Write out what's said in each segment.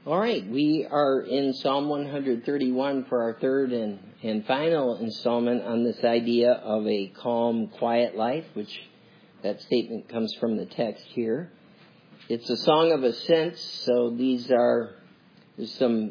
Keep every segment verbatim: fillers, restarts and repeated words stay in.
All right, we are in Psalm one thirty-one for our third and, and final installment on this idea of a calm, quiet life, which that statement comes from the text here. It's a song of ascents, so these are, there's some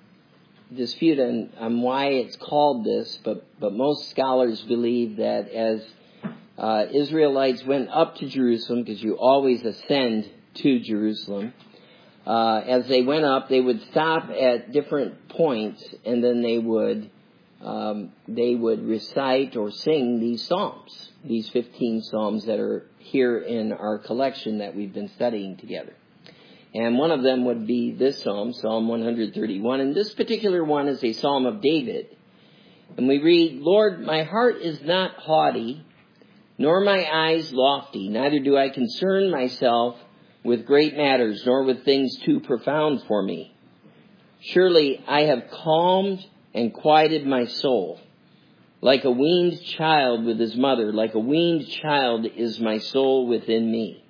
dispute on, on why it's called this, but, but most scholars believe that as uh, Israelites went up to Jerusalem, because you always ascend to Jerusalem, Uh, as they went up, they would stop at different points, and then they would um, they would recite or sing these psalms, these fifteen psalms that are here in our collection that we've been studying together. And one of them would be this psalm, Psalm one thirty-one, and this particular one is a psalm of David. And we read, "Lord, my heart is not haughty, nor my eyes lofty, neither do I concern myself with great matters, nor with things too profound for me. Surely I have calmed and quieted my soul. Like a weaned child with his mother, like a weaned child is my soul within me.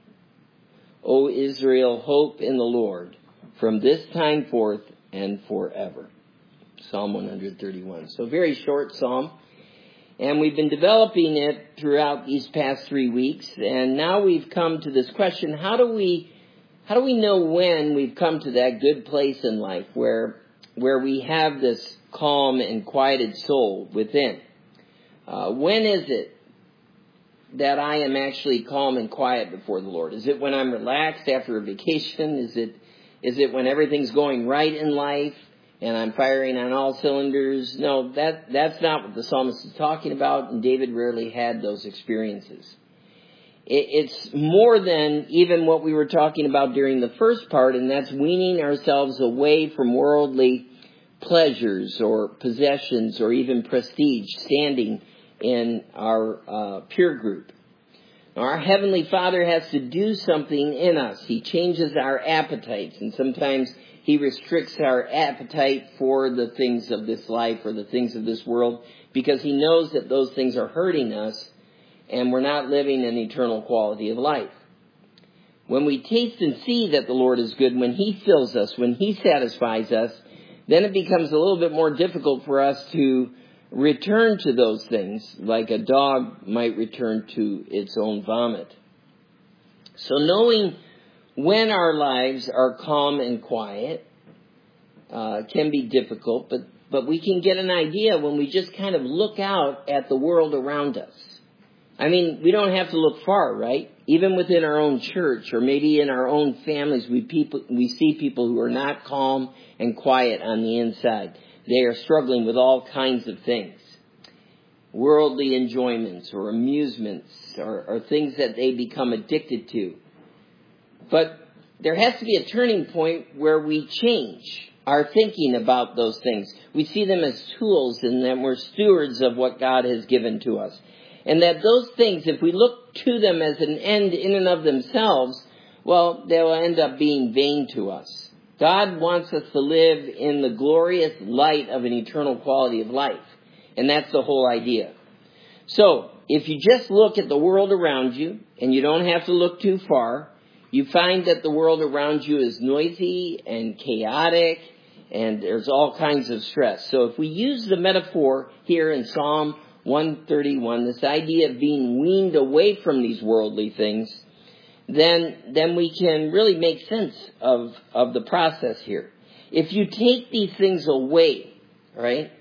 O Israel, hope in the Lord from this time forth and forever." Psalm one thirty-one. So very short psalm. And we've been developing it throughout these past three weeks. And now we've come to this question, how do we how do we know when we've come to that good place in life where where we have this calm and quieted soul within? Uh, when is it that I am actually calm and quiet before the Lord? Is it when I'm relaxed after a vacation? Is it is it when everything's going right in life and I'm firing on all cylinders? No, that that's not what the psalmist is talking about, and David rarely had those experiences. It, it's more than even what we were talking about during the first part, and that's weaning ourselves away from worldly pleasures or possessions or even prestige standing in our uh, peer group. Now, our Heavenly Father has to do something in us. He changes our appetites, and sometimes He restricts our appetite for the things of this life or the things of this world because He knows that those things are hurting us and we're not living an eternal quality of life. When we taste and see that the Lord is good, when He fills us, when He satisfies us, then it becomes a little bit more difficult for us to return to those things like a dog might return to its own vomit. So knowing when our lives are calm and quiet uh, can be difficult, but, but we can get an idea when we just kind of look out at the world around us. I mean, we don't have to look far, right? Even within our own church or maybe in our own families, we people we see people who are not calm and quiet on the inside. They are struggling with all kinds of things. Worldly enjoyments or amusements or, or things that they become addicted to. But there has to be a turning point where we change our thinking about those things. We see them as tools and that we're stewards of what God has given to us. And that those things, if we look to them as an end in and of themselves, well, they will end up being vain to us. God wants us to live in the glorious light of an eternal quality of life. And that's the whole idea. So, if you just look at the world around you, and you don't have to look too far, you find that the world around you is noisy and chaotic, and there's all kinds of stress. So if we use the metaphor here in Psalm one thirty-one, this idea of being weaned away from these worldly things, then then we can really make sense of, of the process here. If you take these things away, right,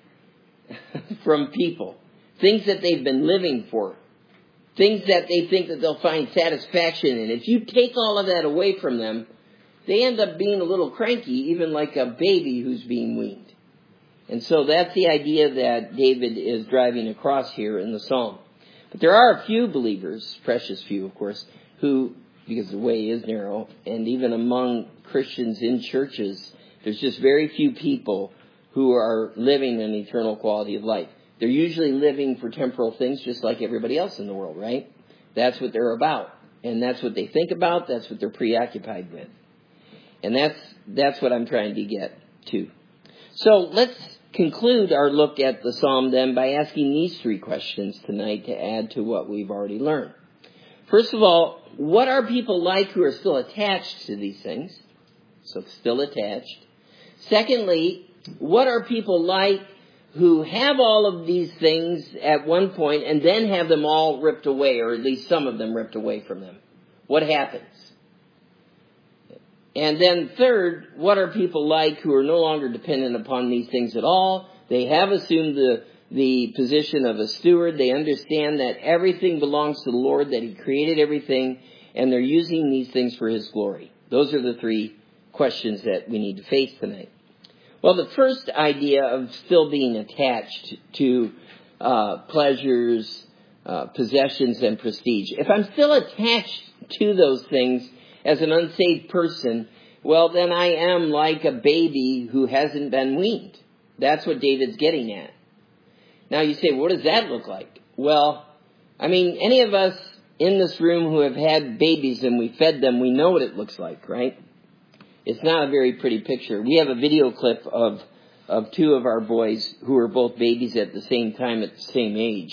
from people, things that they've been living for, things that they think that they'll find satisfaction in. If you take all of that away from them, they end up being a little cranky, even like a baby who's being weaned. And so that's the idea that David is driving across here in the psalm. But there are a few believers, precious few, of course, who, because the way is narrow, and even among Christians in churches, there's just very few people who are living an eternal quality of life. They're usually living for temporal things just like everybody else in the world, right? That's what they're about. And that's what they think about. That's what they're preoccupied with. And that's that's what I'm trying to get to. So let's conclude our look at the psalm then by asking these three questions tonight to add to what we've already learned. First of all, what are people like who are still attached to these things? So still attached. Secondly, what are people like who have all of these things at one point and then have them all ripped away, or at least some of them ripped away from them? What happens? And then third, what are people like who are no longer dependent upon these things at all? They have assumed the, the position of a steward. They understand that everything belongs to the Lord, that He created everything, and they're using these things for His glory. Those are the three questions that we need to face tonight. Well, the first idea of still being attached to uh, pleasures, uh, possessions, and prestige. If I'm still attached to those things as an unsaved person, well, then I am like a baby who hasn't been weaned. That's what David's getting at. Now you say, what does that look like? Well, I mean, any of us in this room who have had babies and we fed them, we know what it looks like, right? It's not a very pretty picture. We have a video clip of of two of our boys who were both babies at the same time at the same age.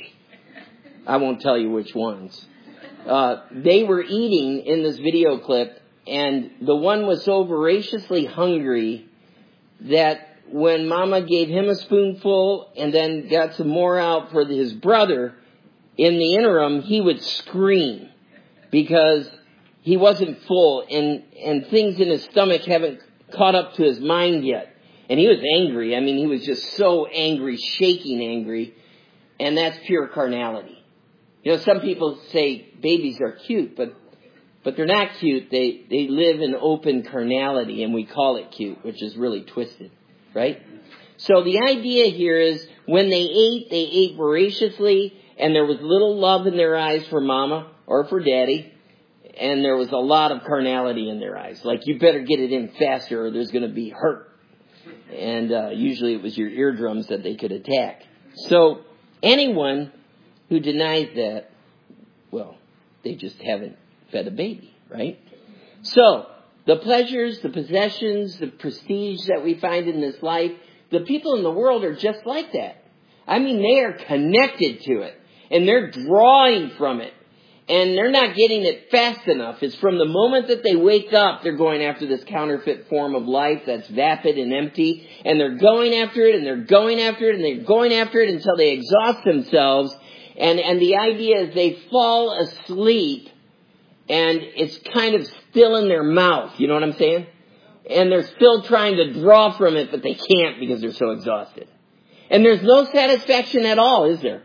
I won't tell you which ones. Uh, they were eating in this video clip, and the one was so voraciously hungry that when Mama gave him a spoonful and then got some more out for his brother, in the interim, he would scream because he wasn't full, and, and things in his stomach haven't caught up to his mind yet. And he was angry. I mean, he was just so angry, shaking angry. And that's pure carnality. You know, some people say babies are cute, but but they're not cute. They, they live in open carnality, and we call it cute, which is really twisted, right? So the idea here is when they ate, they ate voraciously, and there was little love in their eyes for Mama or for Daddy. And there was a lot of carnality in their eyes. Like, you better get it in faster or there's going to be hurt. And uh, usually it was your eardrums that they could attack. So anyone who denies that, well, they just haven't fed a baby, right? So the pleasures, the possessions, the prestige that we find in this life, the people in the world are just like that. I mean, they are connected to it. And they're drawing from it. And they're not getting it fast enough. It's from the moment that they wake up, they're going after this counterfeit form of life that's vapid and empty. And they're going after it, and they're going after it, and they're going after it until they exhaust themselves. And, and the idea is they fall asleep, and it's kind of still in their mouth. You know what I'm saying? And they're still trying to draw from it, but they can't because they're so exhausted. And there's no satisfaction at all, is there?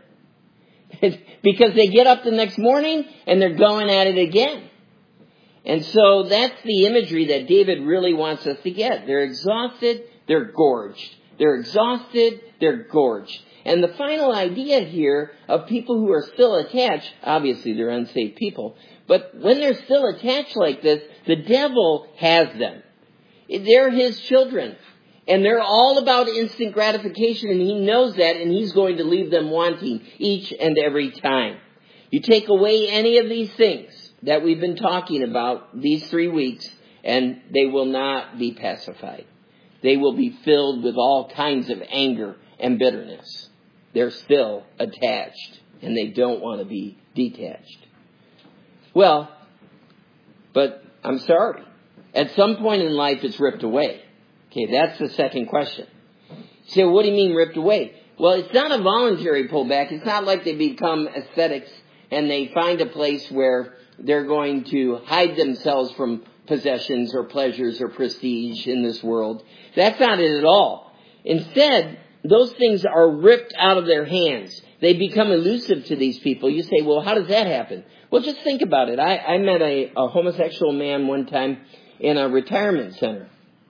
Because they get up the next morning and they're going at it again. And so that's the imagery that David really wants us to get. They're exhausted, they're gorged. They're exhausted, they're gorged. And the final idea here of people who are still attached, obviously they're unsaved people, but when they're still attached like this, the devil has them. They're his children. And they're all about instant gratification, and he knows that, and he's going to leave them wanting each and every time. You take away any of these things that we've been talking about these three weeks, and they will not be pacified. They will be filled with all kinds of anger and bitterness. They're still attached, and they don't want to be detached. Well, but I'm sorry. At some point in life, it's ripped away. Okay, that's the second question. You say, well, what do you mean ripped away? Well, it's not a voluntary pullback. It's not like they become ascetics and they find a place where they're going to hide themselves from possessions or pleasures or prestige in this world. That's not it at all. Instead, those things are ripped out of their hands. They become elusive to these people. You say, well, how does that happen? Well, just think about it. I, I met a, a homosexual man one time in a retirement center.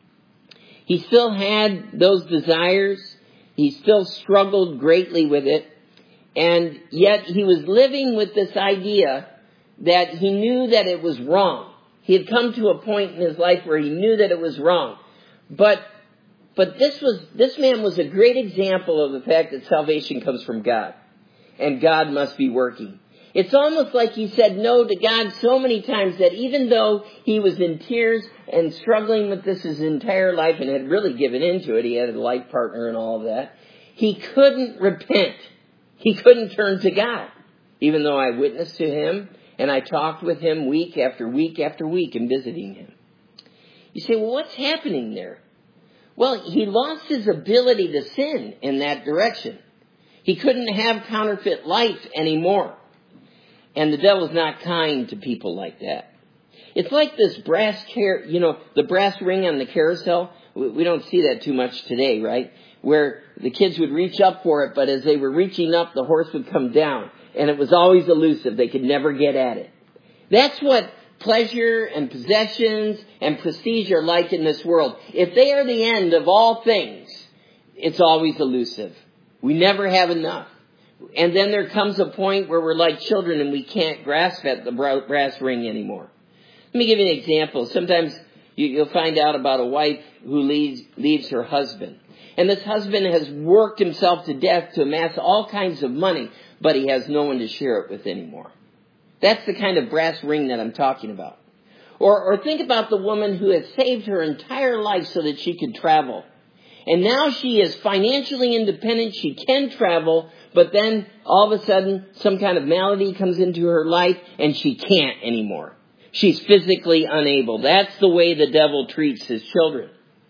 He still had those desires. He still struggled greatly with it. And yet he was living with this idea that he knew that it was wrong. He had come to a point in his life where he knew that it was wrong. But but this was this man was a great example of the fact that salvation comes from God. And God must be working. It's almost like he said no to God so many times that even though he was in tears and struggling with this his entire life and had really given into it, he had a life partner and all of that, he couldn't repent. He couldn't turn to God. Even though I witnessed to him and I talked with him week after week after week in visiting him. You say, well, what's happening there? Well, he lost his ability to sin in that direction. He couldn't have counterfeit life anymore. And the devil's not kind to people like that. It's like this brass car, you know, the brass ring on the carousel. We don't see that too much today, right? Where the kids would reach up for it, but as they were reaching up, the horse would come down. And it was always elusive. They could never get at it. That's what pleasure and possessions and prestige are like in this world. If they are the end of all things, it's always elusive. We never have enough. And then there comes a point where we're like children and we can't grasp at the brass ring anymore. Let me give you an example. Sometimes you'll find out about a wife who leaves, leaves her husband. And this husband has worked himself to death to amass all kinds of money, but he has no one to share it with anymore. That's the kind of brass ring that I'm talking about. Or, or think about the woman who has saved her entire life so that she could travel. And now she is financially independent. She can travel, but then all of a sudden some kind of malady comes into her life and she can't anymore. She's physically unable. That's the way the devil treats his children.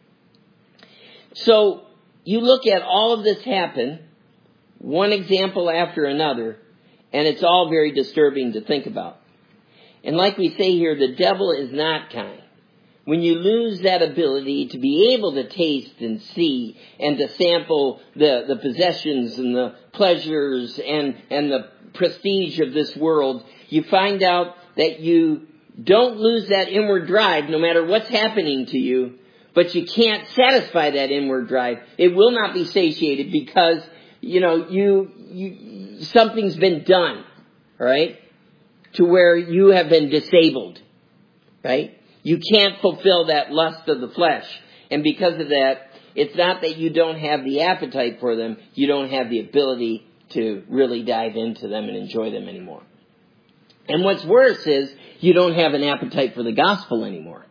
So you look at all of this happen, one example after another, and it's all very disturbing to think about. And like we say here, the devil is not kind. When you lose that ability to be able to taste and see and to sample the, the possessions and the pleasures and, and the prestige of this world, you find out that you don't lose that inward drive no matter what's happening to you, but you can't satisfy that inward drive. It will not be satiated because, you know, you, you something's been done, all right, to where you have been disabled, right? You can't fulfill that lust of the flesh. And because of that, it's not that you don't have the appetite for them. You don't have the ability to really dive into them and enjoy them anymore. And what's worse is you don't have an appetite for the gospel anymore.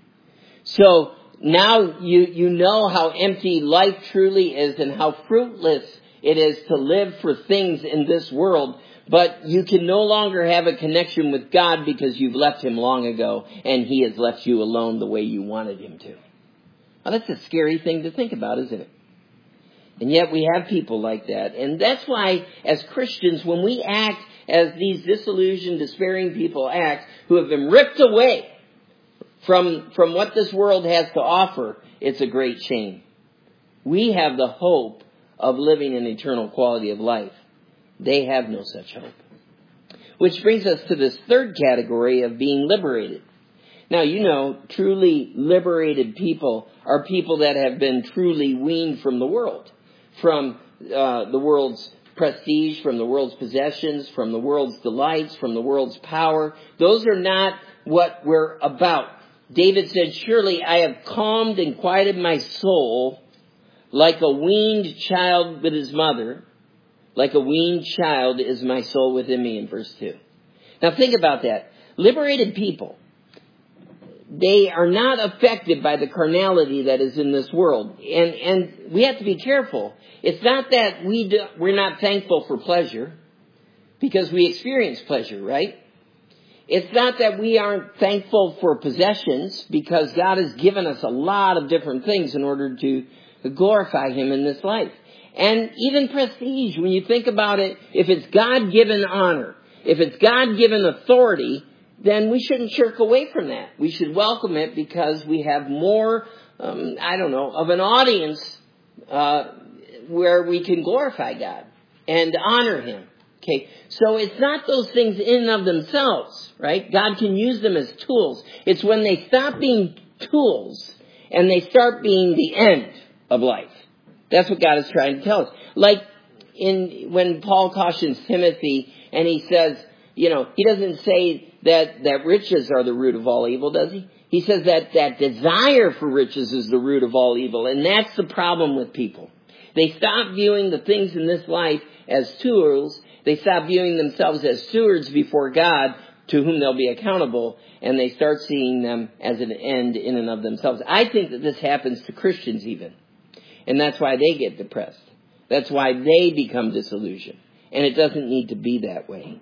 So now you, you know how empty life truly is and how fruitless it is to live for things in this world. But you can no longer have a connection with God because you've left him long ago and he has left you alone the way you wanted him to. Well, that's a scary thing to think about, isn't it? And yet we have people like that. And that's why as Christians, when we act as these disillusioned, despairing people act, who have been ripped away from, from what this world has to offer, it's a great shame. We have the hope of living an eternal quality of life. They have no such hope. Which brings us to this third category of being liberated. Now, you know, truly liberated people are people that have been truly weaned from the world. From uh, the world's prestige, from the world's possessions, from the world's delights, from the world's power. Those are not what we're about. David said, "Surely I have calmed and quieted my soul like a weaned child with his mother. Like a weaned child is my soul within me," in verse two. Now think about that. Liberated people, they are not affected by the carnality that is in this world. And, and we have to be careful. It's not that we do, we're not thankful for pleasure, because we experience pleasure, right? It's not that we aren't thankful for possessions, because God has given us a lot of different things in order to glorify him in this life. And even prestige, when you think about it, if it's God-given honor, if it's God-given authority, then we shouldn't shirk away from that. We should welcome it because we have more, um, I don't know, of an audience uh, where we can glorify God and honor him. Okay, so it's not those things in and of themselves, right? God can use them as tools. It's when they stop being tools and they start being the end of life. That's what God is trying to tell us. Like in when Paul cautions Timothy and he says, you know, he doesn't say that, that riches are the root of all evil, does he? He says that, that desire for riches is the root of all evil. And that's the problem with people. They stop viewing the things in this life as tools. They stop viewing themselves as stewards before God to whom they'll be accountable. And they start seeing them as an end in and of themselves. I think that this happens to Christians even. And that's why they get depressed. That's why they become disillusioned. And it doesn't need to be that way.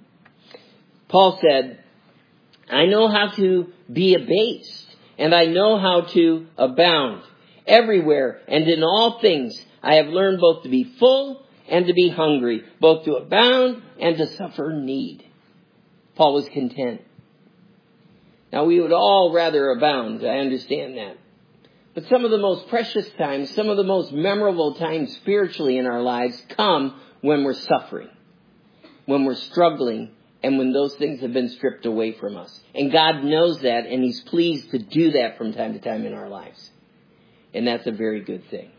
Paul said, "I know how to be abased, and I know how to abound. everywhere, and in all things I have learned both to be full and to be hungry, both to abound and to suffer need. Paul was content. Now, we would all rather abound. I understand that. But some of the most precious times, some of the most memorable times spiritually in our lives come when we're suffering, when we're struggling, and when those things have been stripped away from us. And God knows that, and He's pleased to do that from time to time in our lives. And that's a very good thing.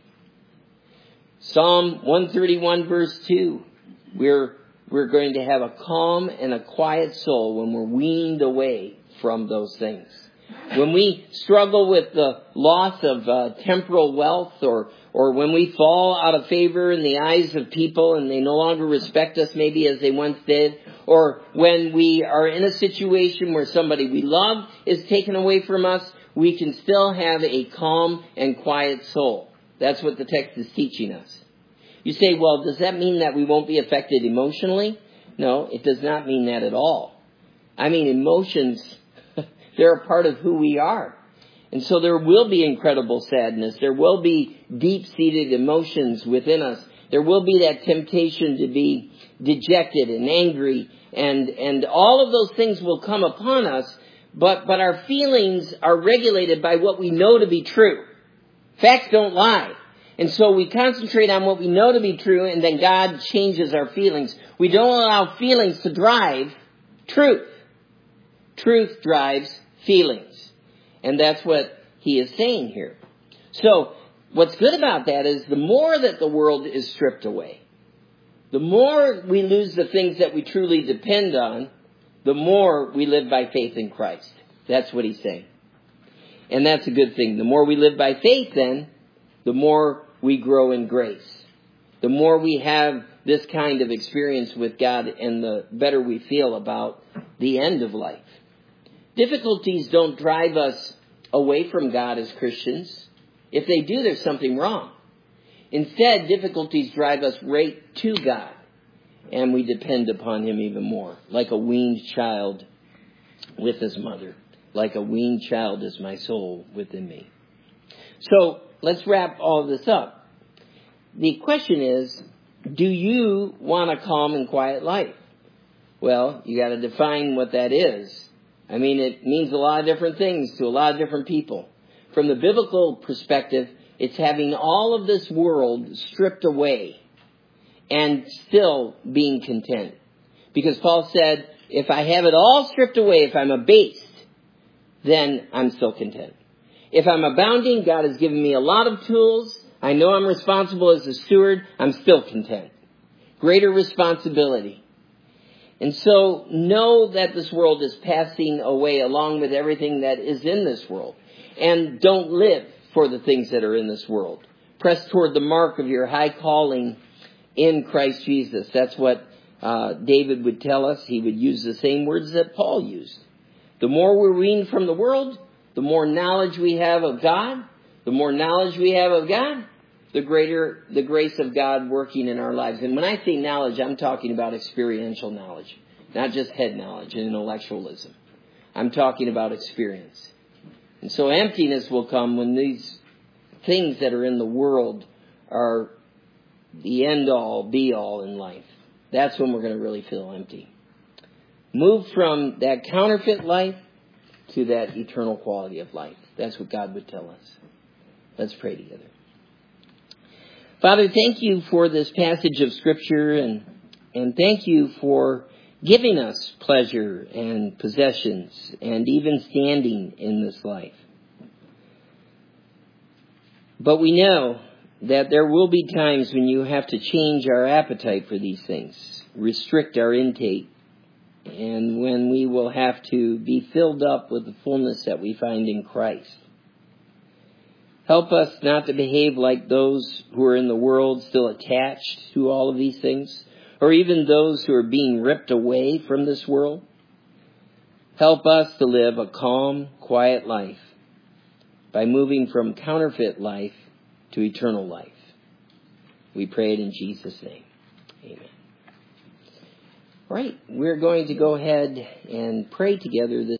Psalm one thirty-one verse two. We're, we're going to have a calm and a quiet soul when we're weaned away from those things. When we struggle with the loss of uh, temporal wealth, or or when we fall out of favor in the eyes of people and they no longer respect us maybe as they once did, or when we are in a situation where somebody we love is taken away from us, we can still have a calm and quiet soul. That's what the text is teaching us. You say, well, does that mean that we won't be affected emotionally? No, it does not mean that at all. I mean, emotions, they're a part of who we are. And so there will be incredible sadness. There will be deep-seated emotions within us. There will be that temptation to be dejected and angry. And, and all of those things will come upon us. But, but our feelings are regulated by what we know to be true. Facts don't lie. And so we concentrate on what we know to be true, and then God changes our feelings. We don't allow feelings to drive truth. Truth drives feelings. And that's what he is saying here. So what's good about that is the more that the world is stripped away, the more we lose the things that we truly depend on, the more we live by faith in Christ. That's what he's saying. And that's a good thing. The more we live by faith, then, the more we grow in grace. The more we have this kind of experience with God, and the better we feel about the end of life. Difficulties don't drive us away from God as Christians. If they do, there's something wrong. Instead, difficulties drive us right to God, and we depend upon Him even more, like a weaned child with his mother. Like a weaned child is my soul within me. So let's wrap all of this up. The question is, do you want a calm and quiet life? Well, you got to define what that is. I mean, it means a lot of different things to a lot of different people. From the biblical perspective, it's having all of this world stripped away and still being content. Because Paul said, if I have it all stripped away, if I'm abased, then I'm still content. If I'm abounding, God has given me a lot of tools. I know I'm responsible as a steward. I'm still content. Greater responsibility. And so know that this world is passing away along with everything that is in this world. And don't live for the things that are in this world. Press toward the mark of your high calling in Christ Jesus. That's what uh, David would tell us. He would use the same words that Paul used. The more we're weaned from the world, the more knowledge we have of God. The more knowledge we have of God, the greater the grace of God working in our lives. And when I say knowledge, I'm talking about experiential knowledge, not just head knowledge and intellectualism. I'm talking about experience. And so emptiness will come when these things that are in the world are the end-all, be-all in life. That's when we're going to really feel empty. Move from that counterfeit life to that eternal quality of life. That's what God would tell us. Let's pray together. Father, thank you for this passage of Scripture, and and thank you for giving us pleasure and possessions and even standing in this life. But we know that there will be times when you have to change our appetite for these things, restrict our intake, and when we will have to be filled up with the fullness that we find in Christ. Help us not to behave like those who are in the world, still attached to all of these things, or even those who are being ripped away from this world. Help us to live a calm, quiet life by moving from counterfeit life to eternal life. We pray it in Jesus' name. Amen. All right, we're going to go ahead and pray together this